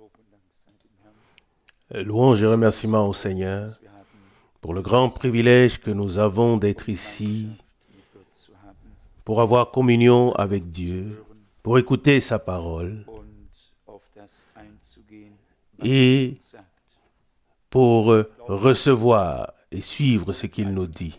Louange et remerciements au Seigneur pour le grand privilège que nous avons d'être ici, pour avoir communion avec Dieu, pour écouter sa parole et pour recevoir et suivre ce qu'il nous dit.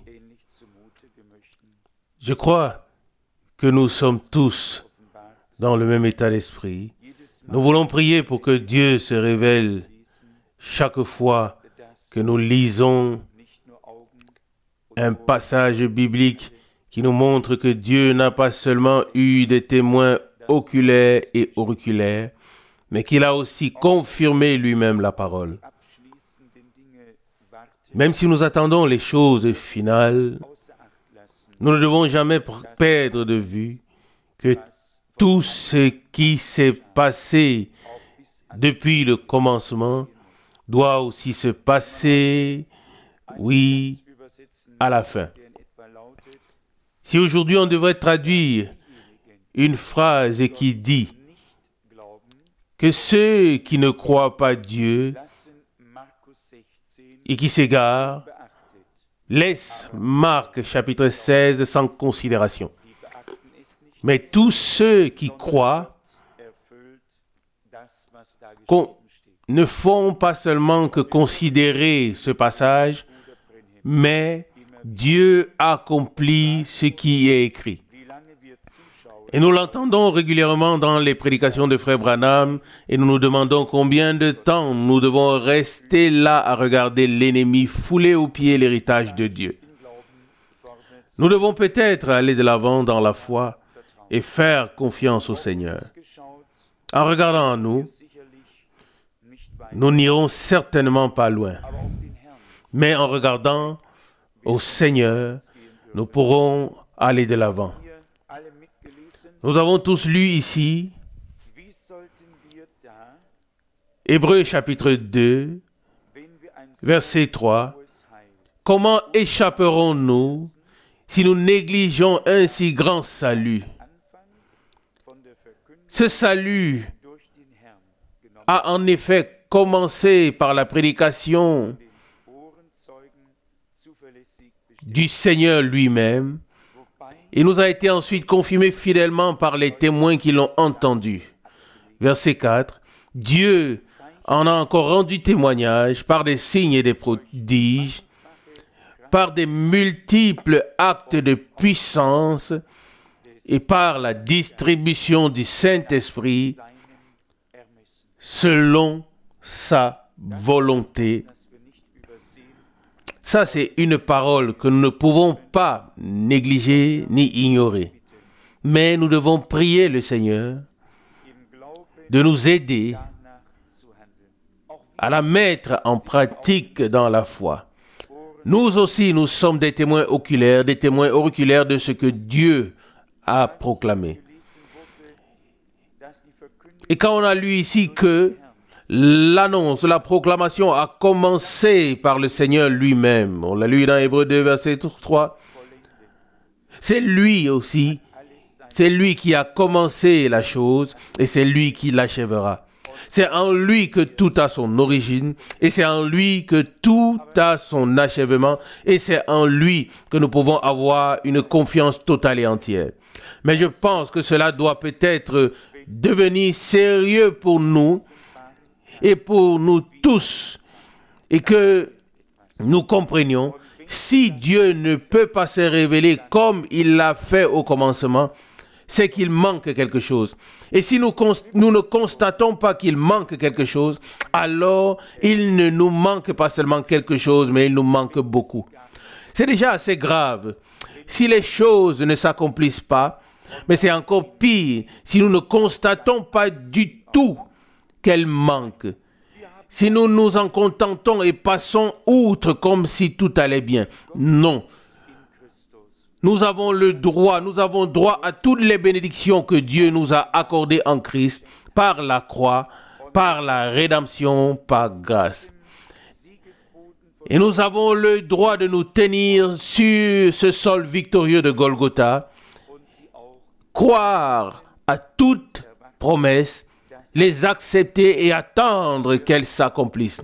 Je crois que nous sommes tous dans le même état d'esprit. Nous voulons prier pour que Dieu se révèle chaque fois que nous lisons un passage biblique qui nous montre que Dieu n'a pas seulement eu des témoins oculaires et auriculaires, mais qu'il a aussi confirmé lui-même la parole. Même si nous attendons les choses finales, nous ne devons jamais perdre de vue que tout ce qui s'est passé depuis le commencement doit aussi se passer, oui, à la fin. Si aujourd'hui on devrait traduire une phrase qui dit que ceux qui ne croient pas Dieu et qui s'égarent laissent Marc chapitre 16 sans considération. Mais tous ceux qui croient ne font pas seulement que considérer ce passage, mais Dieu accomplit ce qui est écrit. Et nous l'entendons régulièrement dans les prédications de Frère Branham et nous nous demandons combien de temps nous devons rester là à regarder l'ennemi fouler aux pieds l'héritage de Dieu. Nous devons peut-être aller de l'avant dans la foi et faire confiance au Seigneur. En regardant à nous, nous n'irons certainement pas loin. Mais en regardant au Seigneur, nous pourrons aller de l'avant. Nous avons tous lu ici Hébreux chapitre 2, verset 3. Comment échapperons-nous si nous négligeons un si grand salut? Ce salut a en effet commencé par la prédication du Seigneur lui-même et nous a été ensuite confirmé fidèlement par les témoins qui l'ont entendu. Verset 4. Dieu en a encore rendu témoignage par des signes et des prodiges, par des multiples actes de puissance et par la distribution du Saint-Esprit selon sa volonté. Ça, c'est une parole que nous ne pouvons pas négliger ni ignorer. Mais nous devons prier le Seigneur de nous aider à la mettre en pratique dans la foi. Nous aussi, nous sommes des témoins oculaires, des témoins auriculaires de ce que Dieu a proclamé. Et quand on a lu ici que l'annonce, la proclamation a commencé par le Seigneur lui-même, on l'a lu dans Hébreux 2, verset 3, c'est lui aussi, c'est lui qui a commencé la chose et c'est lui qui l'achèvera. C'est en lui que tout a son origine et c'est en lui que tout a son achèvement et c'est en lui que nous pouvons avoir une confiance totale et entière. Mais je pense que cela doit peut-être devenir sérieux pour nous et pour nous tous et que nous comprenions si Dieu ne peut pas se révéler comme il l'a fait au commencement, c'est qu'il manque quelque chose. Et si nous ne constatons pas qu'il manque quelque chose, alors il ne nous manque pas seulement quelque chose, mais il nous manque beaucoup. C'est déjà assez grave si les choses ne s'accomplissent pas, mais c'est encore pire si nous ne constatons pas du tout qu'elles manquent. Si nous nous en contentons et passons outre comme si tout allait bien. Non. Nous avons droit à toutes les bénédictions que Dieu nous a accordées en Christ, par la croix, par la rédemption, par grâce. Et nous avons le droit de nous tenir sur ce sol victorieux de Golgotha, croire à toute promesse les accepter et attendre qu'elles s'accomplissent.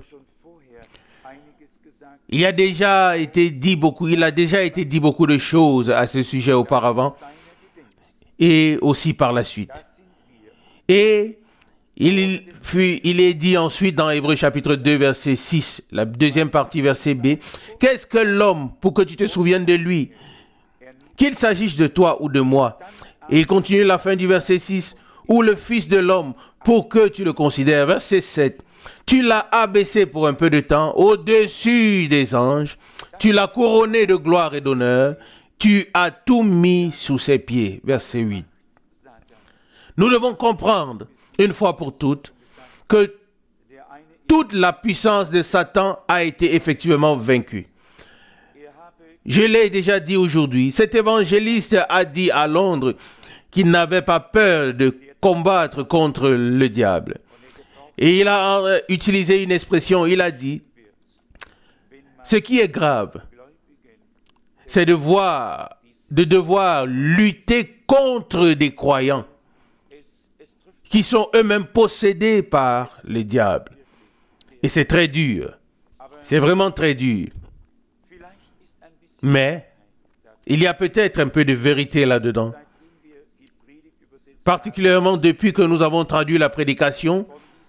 Il a déjà été dit beaucoup de choses à ce sujet auparavant et aussi par la suite. Et il est dit ensuite dans Hébreux chapitre 2 verset 6, la deuxième partie verset B, qu'est-ce que l'homme pour que tu te souviennes de lui, qu'il s'agisse de toi ou de moi. Et il continue la fin du verset 6, ou le fils de l'homme pour que tu le considères. Verset 7. Tu l'as abaissé pour un peu de temps au-dessus des anges. Tu l'as couronné de gloire et d'honneur. Tu as tout mis sous ses pieds. Verset 8. Nous devons comprendre, une fois pour toutes, que toute la puissance de Satan a été effectivement vaincue. Je l'ai déjà dit aujourd'hui. Cet évangéliste a dit à Londres qu'il n'avait pas peur de combattre contre le diable. Et il a utilisé une expression, il a dit, ce qui est grave, c'est de devoir lutter contre des croyants qui sont eux-mêmes possédés par le diable. Et c'est très dur. C'est vraiment très dur. Mais il y a peut-être un peu de vérité là-dedans. Particulièrement depuis que nous avons traduit la prédication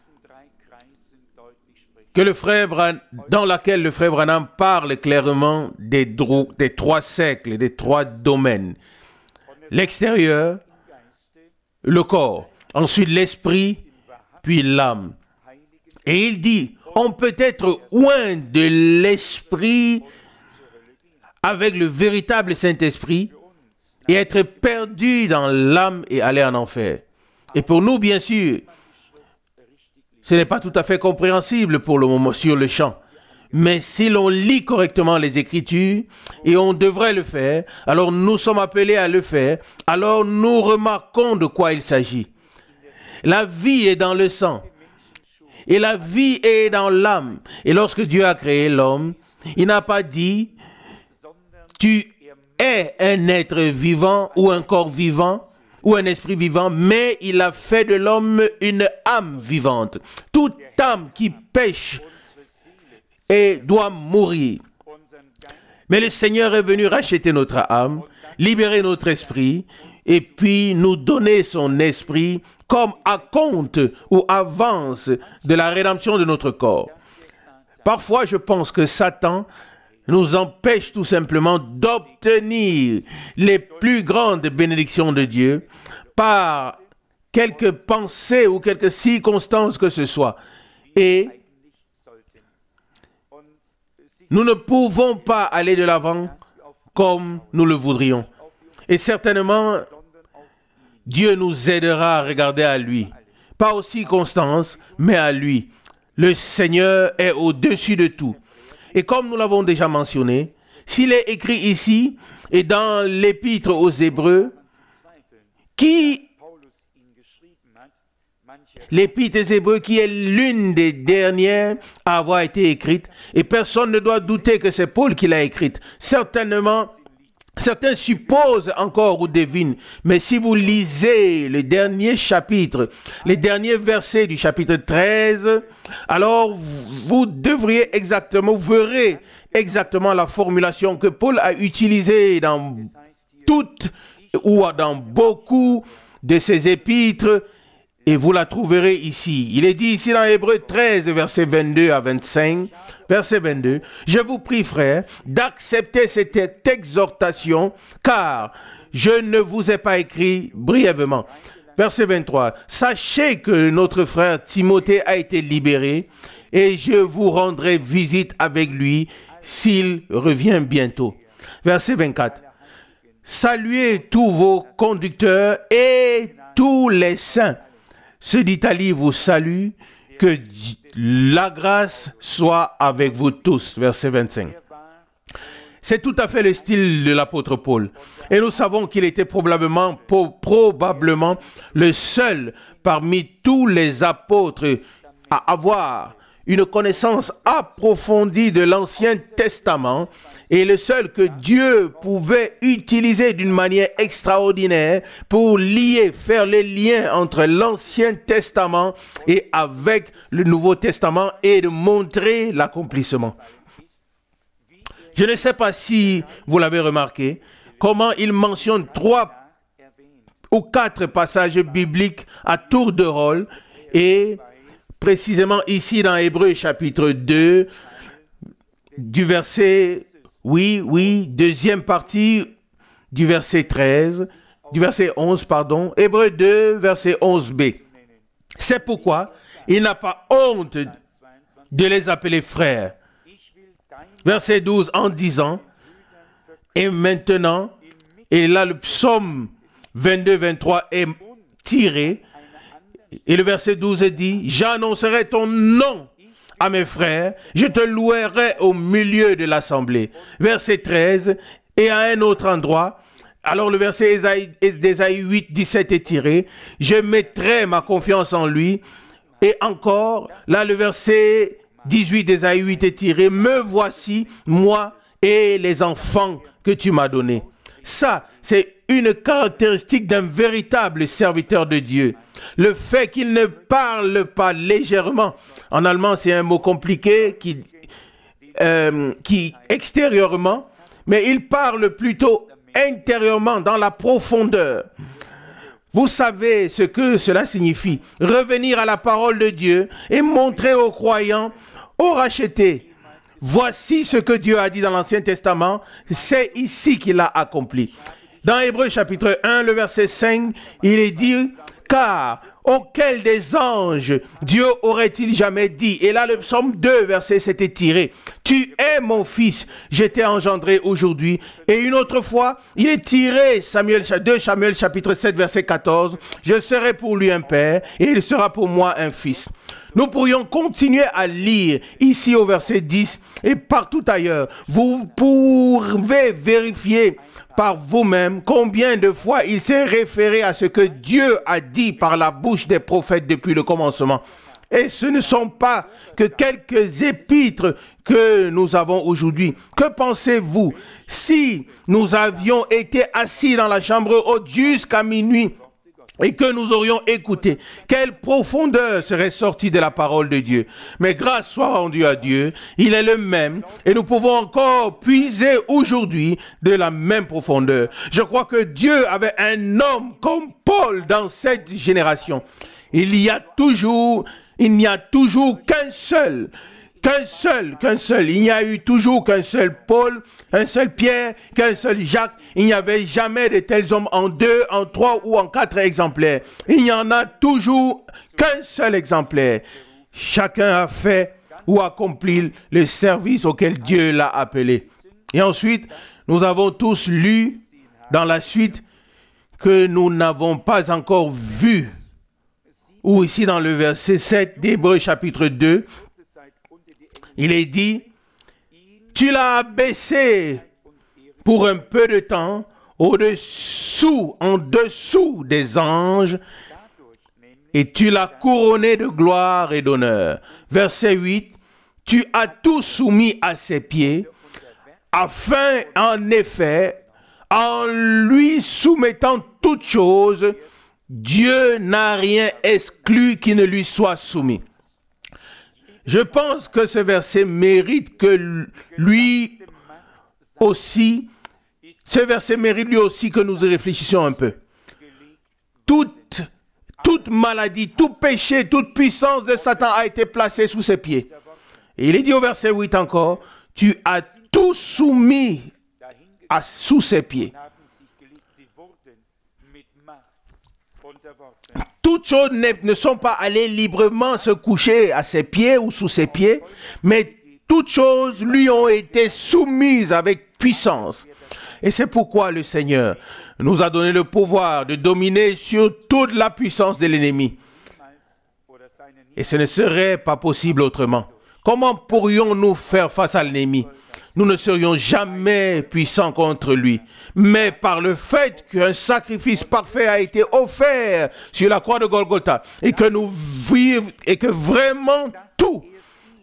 dans laquelle le frère Branham parle clairement des trois cercles, des trois domaines. L'extérieur, le corps, ensuite l'esprit, puis l'âme. Et il dit, on peut être loin de l'esprit avec le véritable Saint-Esprit et être perdu dans l'âme et aller en enfer. Et pour nous, bien sûr, ce n'est pas tout à fait compréhensible pour le moment sur le champ. Mais si l'on lit correctement les Écritures, et on devrait le faire, alors nous sommes appelés à le faire, alors nous remarquons de quoi il s'agit. La vie est dans le sang, et la vie est dans l'âme. Et lorsque Dieu a créé l'homme, il n'a pas dit « tu es un être vivant ou un corps vivant », ou un esprit vivant, mais il a fait de l'homme une âme vivante. Toute âme qui pêche et doit mourir. Mais le Seigneur est venu racheter notre âme, libérer notre esprit, et puis nous donner son esprit comme acompte ou avance de la rédemption de notre corps. Parfois, je pense que Satan nous empêche tout simplement d'obtenir les plus grandes bénédictions de Dieu par quelques pensées ou quelques circonstances que ce soit. Et nous ne pouvons pas aller de l'avant comme nous le voudrions. Et certainement, Dieu nous aidera à regarder à lui. Pas aux circonstances, mais à lui. Le Seigneur est au-dessus de tout. Et comme nous l'avons déjà mentionné, s'il est écrit ici et dans l'épître aux Hébreux, l'épître aux Hébreux qui est l'une des dernières à avoir été écrite, et personne ne doit douter que c'est Paul qui l'a écrite. Certainement, certains supposent encore ou devinent, mais si vous lisez le dernier chapitre, les derniers versets du chapitre 13, alors vous verrez exactement la formulation que Paul a utilisée dans toutes ou dans beaucoup de ses épîtres, et vous la trouverez ici. Il est dit ici dans Hébreux 13, versets 22 à 25, verset 22, « Je vous prie, frères, d'accepter cette exhortation, car je ne vous ai pas écrit brièvement. » Verset 23, « Sachez que notre frère Timothée a été libéré, et je vous rendrai visite avec lui s'il revient bientôt. » Verset 24, « Saluez tous vos conducteurs et tous les saints. Ceux d'Italie vous saluent, que la grâce soit avec vous tous. » Verset 25. C'est tout à fait le style de l'apôtre Paul. Et nous savons qu'il était probablement le seul parmi tous les apôtres à avoir une connaissance approfondie de l'Ancien Testament et le seul que Dieu pouvait utiliser d'une manière extraordinaire pour faire les liens entre l'Ancien Testament et avec le Nouveau Testament et de montrer l'accomplissement. Je ne sais pas si vous l'avez remarqué, comment il mentionne 3 ou 4 passages bibliques à tour de rôle et précisément ici dans Hébreux chapitre 2, du verset, deuxième partie du verset 11, Hébreux 2, verset 11b. C'est pourquoi il n'a pas honte de les appeler frères. Verset 12, en disant, et maintenant, et là le psaume 22-23 est tiré, et le verset 12 dit, j'annoncerai ton nom à mes frères, je te louerai au milieu de l'assemblée. Verset 13, et à un autre endroit, alors le verset d'Ésaïe 8, 17 est tiré, je mettrai ma confiance en lui, et encore, là le verset 18 d'Ésaïe 8 est tiré, me voici, moi et les enfants que tu m'as donnés. Ça, c'est une caractéristique d'un véritable serviteur de Dieu. Le fait qu'il ne parle pas légèrement. En allemand, c'est un mot compliqué qui extérieurement, mais il parle plutôt intérieurement, dans la profondeur. Vous savez ce que cela signifie. Revenir à la parole de Dieu et montrer aux croyants, aux rachetés, voici ce que Dieu a dit dans l'Ancien Testament, c'est ici qu'il l'a accompli. Dans Hébreux chapitre 1, le verset 5, il est dit, car auquel des anges Dieu aurait-il jamais dit? Et là, le psaume 2, verset 7 est tiré. Tu es mon fils, je t'ai engendré aujourd'hui. Et une autre fois, il est tiré, 2 Samuel chapitre 7, verset 14. Je serai pour lui un père et il sera pour moi un fils. Nous pourrions continuer à lire ici au verset 10 et partout ailleurs. Vous pouvez vérifier par vous-même combien de fois il s'est référé à ce que Dieu a dit par la bouche des prophètes depuis le commencement. Et ce ne sont pas que quelques épîtres que nous avons aujourd'hui. Que pensez-vous si nous avions été assis dans la chambre haute jusqu'à minuit et que nous aurions écouté? Quelle profondeur serait sortie de la parole de Dieu? Mais grâce soit rendue à Dieu, il est le même et nous pouvons encore puiser aujourd'hui de la même profondeur. Je crois que Dieu avait un homme comme Paul dans cette génération. Il n'y a toujours qu'un seul. Il n'y a eu toujours qu'un seul Paul, un seul Pierre, qu'un seul Jacques. Il n'y avait jamais de tels hommes en 2, en 3 ou en 4 exemplaires. Il n'y en a toujours qu'un seul exemplaire. Chacun a fait ou accompli le service auquel Dieu l'a appelé. Et ensuite, nous avons tous lu dans la suite que nous n'avons pas encore vu. Ou ici dans le verset 7 d'Hébreux chapitre 2, il est dit, tu l'as abaissé pour un peu de temps en dessous des anges et tu l'as couronné de gloire et d'honneur. Verset 8, tu as tout soumis à ses pieds, afin en effet, en lui soumettant toutes choses, Dieu n'a rien exclu qui ne lui soit soumis. Je pense que ce verset mérite que lui aussi que nous y réfléchissions un peu. Toute maladie, tout péché, toute puissance de Satan a été placée sous ses pieds. Et il est dit au verset 8 encore, tu as tout soumis sous ses pieds. Toutes choses ne sont pas allées librement se coucher à ses pieds ou sous ses pieds, mais toutes choses lui ont été soumises avec puissance. Et c'est pourquoi le Seigneur nous a donné le pouvoir de dominer sur toute la puissance de l'ennemi. Et ce ne serait pas possible autrement. Comment pourrions-nous faire face à l'ennemi? Nous ne serions jamais puissants contre lui. Mais par le fait qu'un sacrifice parfait a été offert sur la croix de Golgotha et que nous vivons et que vraiment tout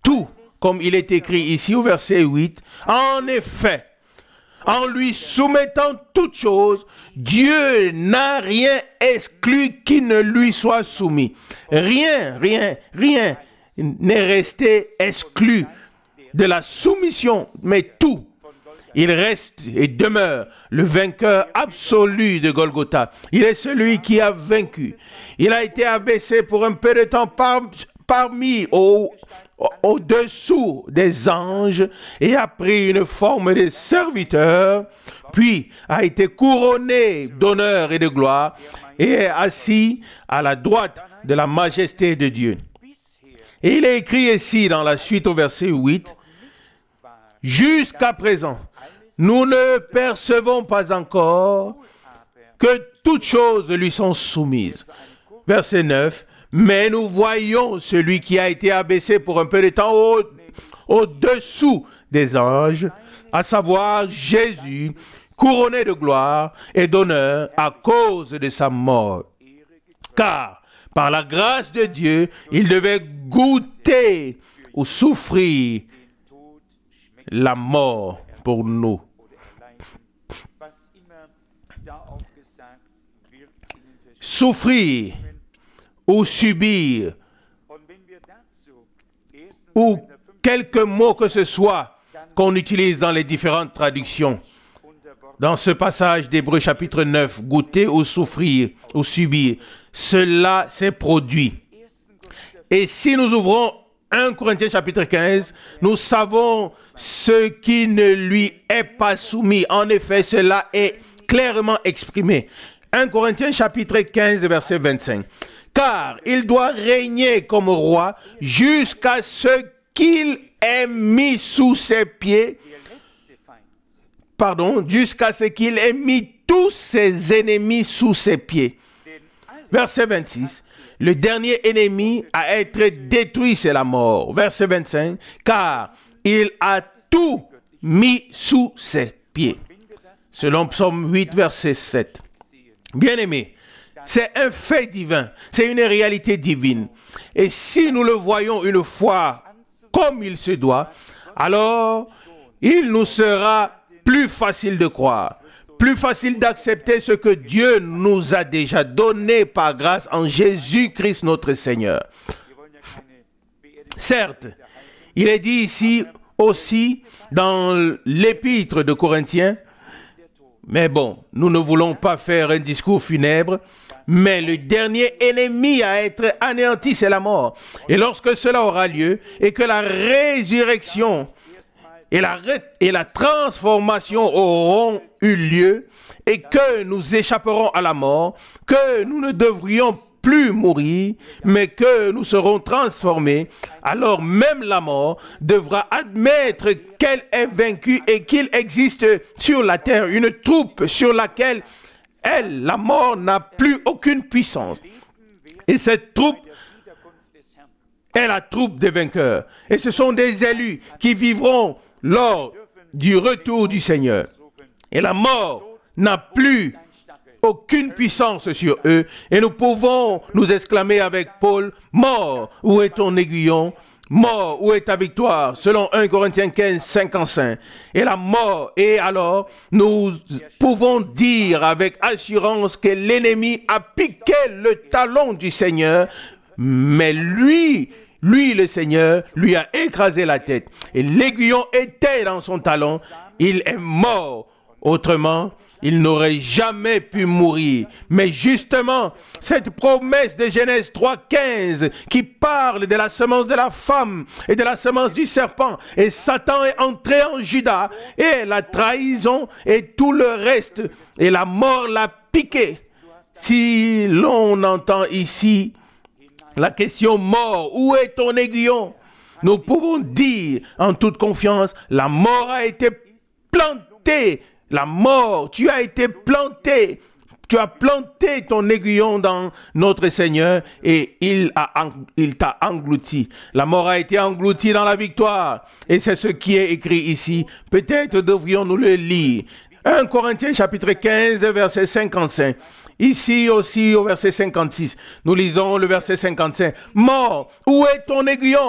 tout, comme il est écrit ici au verset 8. En effet, en lui soumettant toutes choses, Dieu n'a rien exclu qui ne lui soit soumis. Rien n'est resté exclu de la soumission, mais tout. Il reste et demeure le vainqueur absolu de Golgotha. Il est celui qui a vaincu. Il a été abaissé pour un peu de temps parmi au-dessous des anges et a pris une forme de serviteur, puis a été couronné d'honneur et de gloire et est assis à la droite de la majesté de Dieu. Et il est écrit ici dans la suite au verset 8, « Jusqu'à présent, nous ne percevons pas encore que toutes choses lui sont soumises. » Verset 9, « Mais nous voyons celui qui a été abaissé pour un peu de temps au-dessous des anges, à savoir Jésus, couronné de gloire et d'honneur à cause de sa mort. Car par la grâce de Dieu, il devait goûter ou souffrir la mort pour nous. » Souffrir ou subir, ou quelques mots que ce soit qu'on utilise dans les différentes traductions. Dans ce passage d'Hébreux chapitre 9, goûter ou souffrir ou subir, cela s'est produit. Et si nous ouvrons 1 Corinthiens chapitre 15, nous savons ce qui ne lui est pas soumis. En effet, cela est clairement exprimé. 1 Corinthiens chapitre 15, verset 25. Car il doit régner comme roi jusqu'à ce qu'il ait mis sous ses pieds, jusqu'à ce qu'il ait mis tous ses ennemis sous ses pieds. Verset 26. Le dernier ennemi à être détruit, c'est la mort. Verset 25. Car il a tout mis sous ses pieds. Selon Psaume 8, verset 7. Bien-aimés, c'est un fait divin, c'est une réalité divine. Et si nous le voyons une fois comme il se doit, alors il nous sera plus facile de croire, plus facile d'accepter ce que Dieu nous a déjà donné par grâce en Jésus-Christ notre Seigneur. Certes, il est dit ici aussi dans l'épître de Corinthiens, mais bon, nous ne voulons pas faire un discours funèbre, mais le dernier ennemi à être anéanti, c'est la mort. Et lorsque cela aura lieu, et que la résurrection et la transformation auront eu lieu, et que nous échapperons à la mort, que nous ne devrions plus mourir, mais que nous serons transformés, alors même la mort devra admettre qu'elle est vaincue et qu'il existe sur la terre une troupe sur laquelle elle, la mort, n'a plus aucune puissance. Et cette troupe est la troupe des vainqueurs. Et ce sont des élus qui vivront lors du retour du Seigneur. Et la mort n'a plus aucune puissance sur eux, et nous pouvons nous exclamer avec Paul, « Mort, où est ton aiguillon? Mort, où est ta victoire ?» Selon 1 Corinthiens 15, 55. Et la mort, et alors, nous pouvons dire avec assurance que l'ennemi a piqué le talon du Seigneur, mais lui, le Seigneur, lui a écrasé la tête. Et l'aiguillon était dans son talon, il est mort. Autrement, il n'aurait jamais pu mourir. Mais justement, cette promesse de Genèse 3,15 qui parle de la semence de la femme et de la semence du serpent, et Satan est entré en Juda, et la trahison et tout le reste, et la mort l'a piqué. Si l'on entend ici la question mort, où est ton aiguillon? Nous pouvons dire en toute confiance, la mort a été plantée. La mort, tu as été planté. Tu as planté ton aiguillon dans notre Seigneur et il t'a englouti. La mort a été engloutie dans la victoire. Et c'est ce qui est écrit ici. Peut-être devrions-nous le lire. 1 Corinthiens chapitre 15, verset 55. Ici aussi au verset 56. Nous lisons le verset 55. Mort, où est ton aiguillon?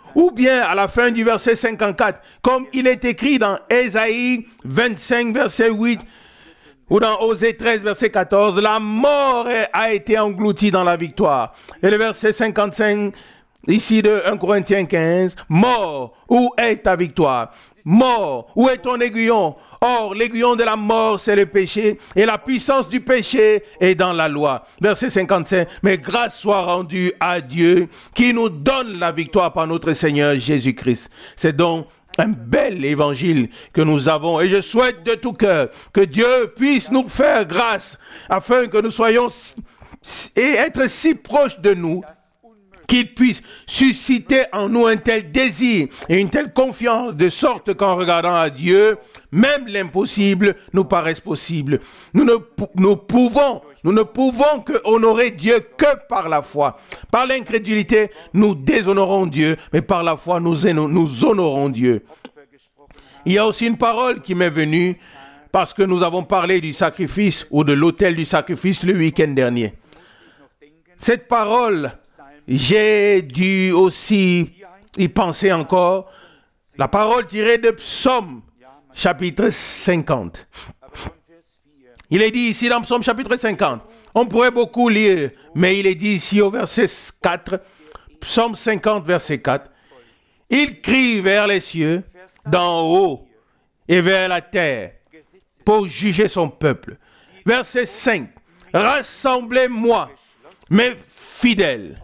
Ou bien à la fin du verset 54, comme il est écrit dans Ésaïe 25, verset 8, ou dans Osée 13, verset 14, la mort a été engloutie dans la victoire. Et le verset 55, ici de 1 Corinthiens 15, mort, où est ta victoire? Mort, où est ton aiguillon? Or, l'aiguillon de la mort, c'est le péché, et la puissance du péché est dans la loi. Verset 55, mais grâce soit rendue à Dieu, qui nous donne la victoire par notre Seigneur Jésus-Christ. C'est donc un bel évangile que nous avons, et je souhaite de tout cœur que Dieu puisse nous faire grâce, afin que nous soyons et être si proches de nous, qu'il puisse susciter en nous un tel désir et une telle confiance, de sorte qu'en regardant à Dieu, même l'impossible nous paraisse possible. Nous ne pouvons que honorer Dieu que par la foi. Par l'incrédulité, nous déshonorons Dieu, mais par la foi, nous honorons Dieu. Il y a aussi une parole qui m'est venue parce que nous avons parlé du sacrifice ou de l'autel du sacrifice le week-end dernier. Cette parole, j'ai dû aussi y penser encore. La parole tirée de Psaume, chapitre 50. Il est dit ici dans Psaume, chapitre 50. On pourrait beaucoup lire, mais il est dit ici au verset 4, Psaume 50, verset 4. Il crie vers les cieux, d'en haut, et vers la terre, pour juger son peuple. Verset 5. Rassemblez-moi, mes fidèles,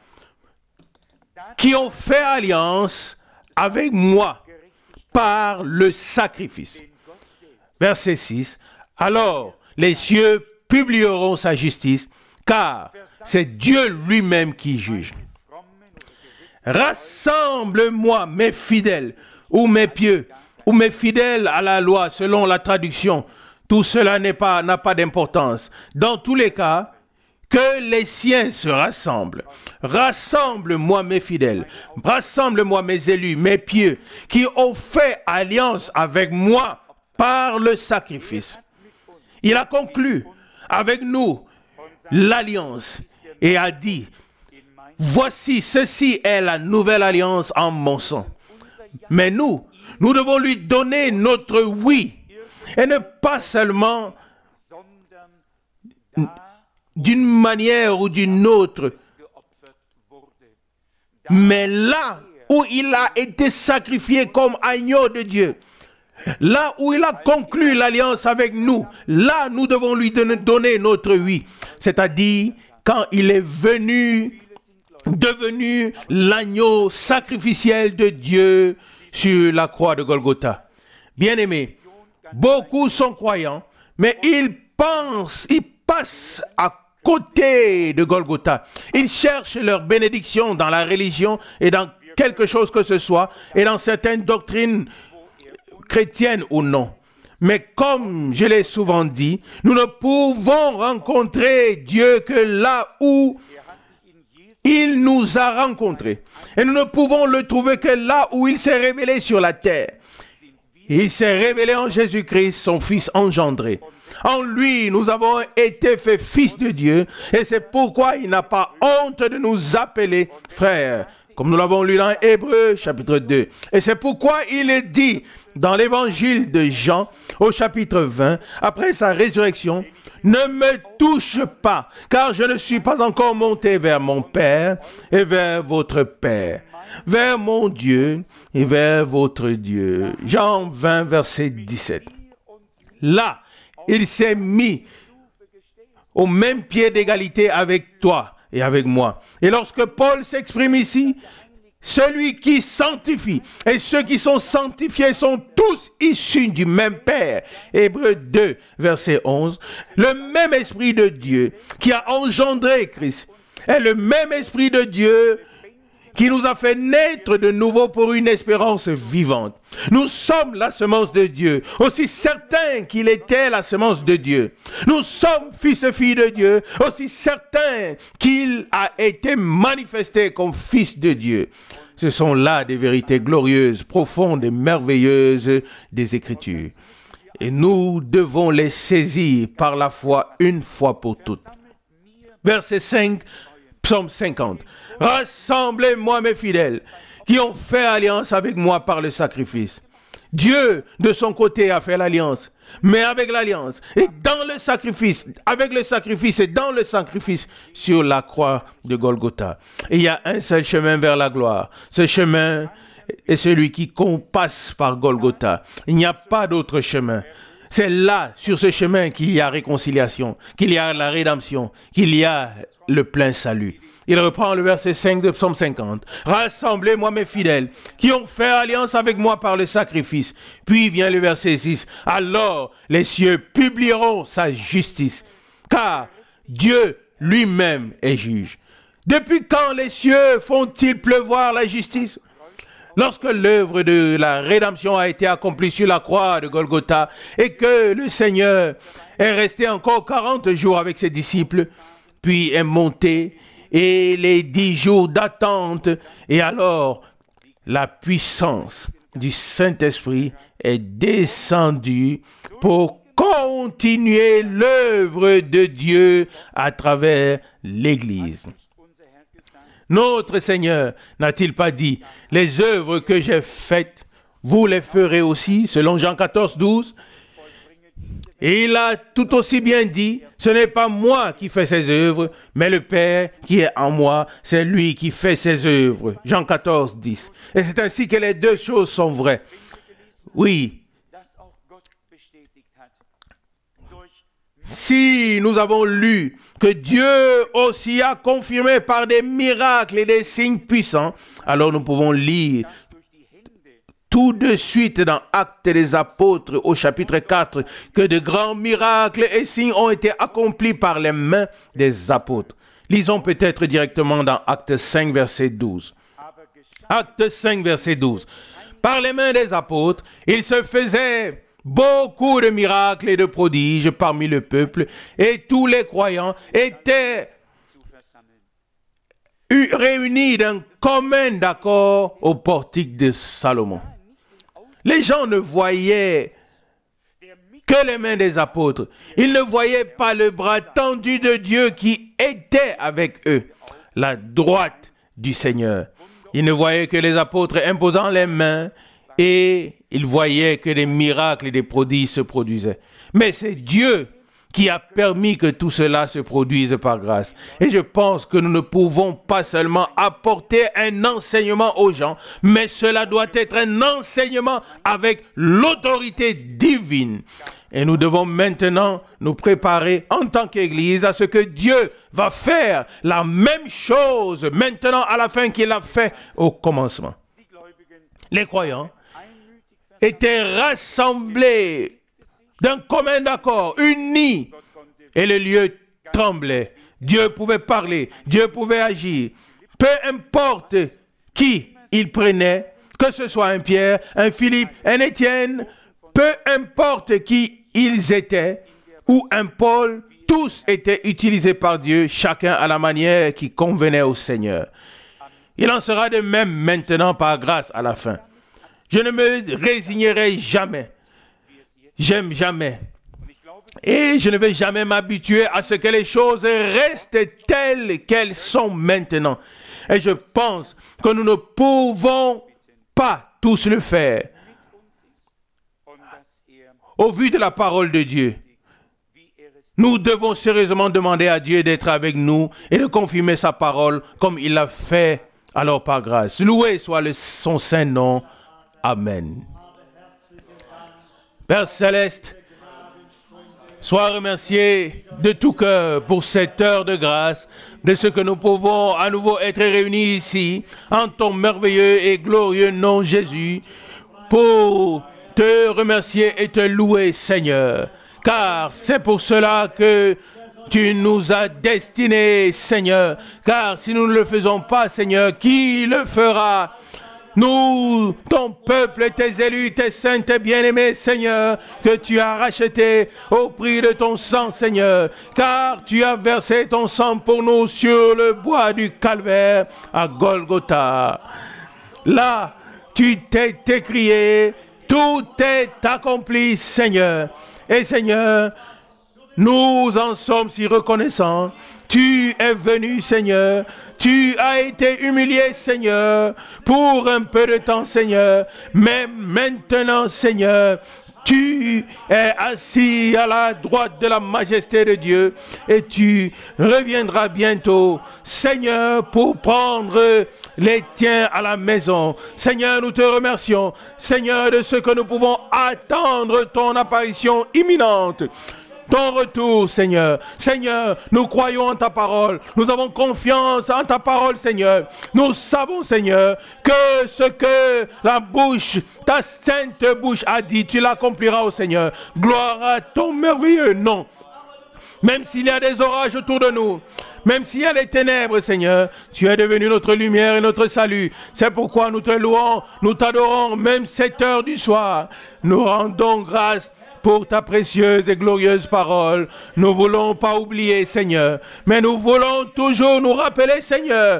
qui ont fait alliance avec moi par le sacrifice. Verset 6. Alors, les cieux publieront sa justice, car c'est Dieu lui-même qui juge. Rassemble-moi, mes fidèles, ou mes pieux, ou mes fidèles à la loi, selon la traduction. Tout cela n'a pas d'importance. Dans tous les cas, que les siens se rassemblent. Rassemble-moi mes fidèles, rassemble-moi mes élus, mes pieux, qui ont fait alliance avec moi par le sacrifice. Il a conclu avec nous l'alliance et a dit, voici, ceci est la nouvelle alliance en mon sang. Mais nous devons lui donner notre oui, et ne pas seulement d'une manière ou d'une autre, mais là où il a été sacrifié comme agneau de Dieu, là où il a conclu l'alliance avec nous, là nous devons lui donner notre oui, c'est-à-dire quand il est devenu l'agneau sacrificiel de Dieu sur la croix de Golgotha. Bien-aimés, beaucoup sont croyants, mais ils passent à côté de Golgotha. Ils cherchent leur bénédiction dans la religion et dans quelque chose que ce soit, et dans certaines doctrines chrétiennes ou non. Mais comme je l'ai souvent dit, nous ne pouvons rencontrer Dieu que là où il nous a rencontrés. Et nous ne pouvons le trouver que là où il s'est révélé sur la terre. Il s'est révélé en Jésus-Christ, son Fils engendré. En lui, nous avons été faits fils de Dieu, et c'est pourquoi il n'a pas honte de nous appeler frères, comme nous l'avons lu dans Hébreux, chapitre 2. Et c'est pourquoi il est dit dans l'évangile de Jean, au chapitre 20, après sa résurrection, « Ne me touche pas, car je ne suis pas encore monté vers mon Père et vers votre Père, vers mon Dieu et vers votre Dieu. » Jean 20, verset 17. Là, il s'est mis au même pied d'égalité avec toi et avec moi. Et lorsque Paul s'exprime ici, celui qui sanctifie et ceux qui sont sanctifiés sont tous issus du même Père. Hébreux 2, verset 11. Le même Esprit de Dieu qui a engendré Christ est le même Esprit de Dieu qui nous a fait naître de nouveau pour une espérance vivante. Nous sommes la semence de Dieu, aussi certain qu'il était la semence de Dieu. Nous sommes fils et filles de Dieu, aussi certain qu'il a été manifesté comme fils de Dieu. Ce sont là des vérités glorieuses, profondes et merveilleuses des Écritures. Et nous devons les saisir par la foi une fois pour toutes. Verset 5, Psaume 50. Rassemblez-moi mes fidèles qui ont fait alliance avec moi par le sacrifice. Dieu, de son côté, a fait l'alliance. Mais avec l'alliance et dans le sacrifice, avec le sacrifice et dans le sacrifice sur la croix de Golgotha. Et il y a un seul chemin vers la gloire. Ce chemin est celui qui passe par Golgotha. Il n'y a pas d'autre chemin. C'est là, sur ce chemin, qu'il y a réconciliation, qu'il y a la rédemption, qu'il y a le plein salut. Il reprend le verset 5 de Psaume 50. Rassemblez-moi mes fidèles, qui ont fait alliance avec moi par le sacrifice. Puis vient le verset 6. Alors les cieux publieront sa justice, car Dieu lui-même est juge. Depuis quand les cieux font-ils pleuvoir la justice? Lorsque l'œuvre de la rédemption a été accomplie sur la croix de Golgotha et que le Seigneur est resté encore 40 jours avec ses disciples, puis est monté et les 10 jours d'attente, et alors la puissance du Saint-Esprit est descendue pour continuer l'œuvre de Dieu à travers l'Église. Notre Seigneur n'a-t-il pas dit, les œuvres que j'ai faites, vous les ferez aussi, selon Jean 14, 12? Et il a tout aussi bien dit, ce n'est pas moi qui fais ces œuvres, mais le Père qui est en moi, c'est lui qui fait ces œuvres. Jean 14, 10. Et c'est ainsi que les deux choses sont vraies. Oui. Si nous avons lu que Dieu aussi a confirmé par des miracles et des signes puissants, alors nous pouvons lire tout de suite dans Actes des Apôtres au chapitre 4 que de grands miracles et signes ont été accomplis par les mains des apôtres. Lisons peut-être directement dans Actes 5 verset 12. Actes 5 verset 12. Par les mains des apôtres, il se faisait beaucoup de miracles et de prodiges parmi le peuple, et tous les croyants étaient réunis d'un commun accord au portique de Salomon. Les gens ne voyaient que les mains des apôtres. Ils ne voyaient pas le bras tendu de Dieu qui était avec eux, la droite du Seigneur. Ils ne voyaient que les apôtres imposant les mains et ils voyaient que des miracles et des prodiges se produisaient. Mais c'est Dieu qui a permis que tout cela se produise par grâce. Et je pense que nous ne pouvons pas seulement apporter un enseignement aux gens, mais cela doit être un enseignement avec l'autorité divine. Et nous devons maintenant nous préparer en tant qu'Église à ce que Dieu va faire la même chose maintenant à la fin qu'il a fait au commencement. Les croyants étaient rassemblés d'un commun accord, unis, et le lieu tremblait. Dieu pouvait parler, Dieu pouvait agir. Peu importe qui il prenait, que ce soit un Pierre, un Philippe, un Étienne, peu importe qui ils étaient, ou un Paul, tous étaient utilisés par Dieu, chacun à la manière qui convenait au Seigneur. Il en sera de même maintenant par grâce à la fin. Je ne me résignerai jamais. J'aime jamais. Et je ne vais jamais m'habituer à ce que les choses restent telles qu'elles sont maintenant. Et je pense que nous ne pouvons pas tous le faire. Au vu de la parole de Dieu, nous devons sérieusement demander à Dieu d'être avec nous et de confirmer sa parole comme il l'a fait alors par grâce. Loué soit son saint nom. Amen. Père Céleste, sois remercié de tout cœur pour cette heure de grâce, de ce que nous pouvons à nouveau être réunis ici, en ton merveilleux et glorieux nom Jésus, pour te remercier et te louer, Seigneur. Car c'est pour cela que tu nous as destinés, Seigneur. Car si nous ne le faisons pas, Seigneur, qui le fera? Nous, ton peuple, tes élus, tes saints, tes bien-aimés, Seigneur, que tu as rachetés au prix de ton sang, Seigneur, car tu as versé ton sang pour nous sur le bois du calvaire à Golgotha. Là, tu t'es écrié, tout est accompli, Seigneur. Et Seigneur, nous en sommes si reconnaissants. Tu es venu, Seigneur. Tu as été humilié, Seigneur, pour un peu de temps, Seigneur. Mais maintenant, Seigneur, tu es assis à la droite de la majesté de Dieu et tu reviendras bientôt, Seigneur, pour prendre les tiens à la maison. Seigneur, nous te remercions, Seigneur, de ce que nous pouvons attendre ton apparition imminente. Ton retour, Seigneur. Seigneur, nous croyons en ta parole. Nous avons confiance en ta parole, Seigneur. Nous savons, Seigneur, que ce que la bouche, ta sainte bouche a dit, tu l'accompliras, au Seigneur. Gloire à ton merveilleux nom. Même s'il y a des orages autour de nous, même s'il y a des ténèbres, Seigneur, tu es devenu notre lumière et notre salut. C'est pourquoi nous te louons, nous t'adorons, même cette heure du soir. Nous rendons grâce pour ta précieuse et glorieuse parole. Nous ne voulons pas oublier, Seigneur, mais nous voulons toujours nous rappeler, Seigneur.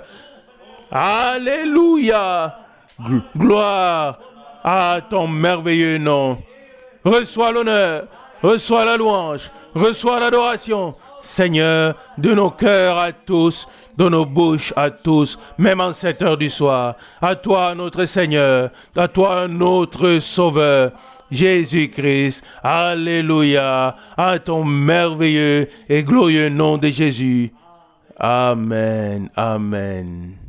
Alléluia. Gloire à ton merveilleux nom. Reçois l'honneur, reçois la louange, reçois l'adoration, Seigneur, de nos cœurs à tous, de nos bouches à tous, même en cette heure du soir. À toi, notre Seigneur, à toi, notre Sauveur, Jésus-Christ. Alléluia, à ton merveilleux et glorieux nom de Jésus. Amen, amen.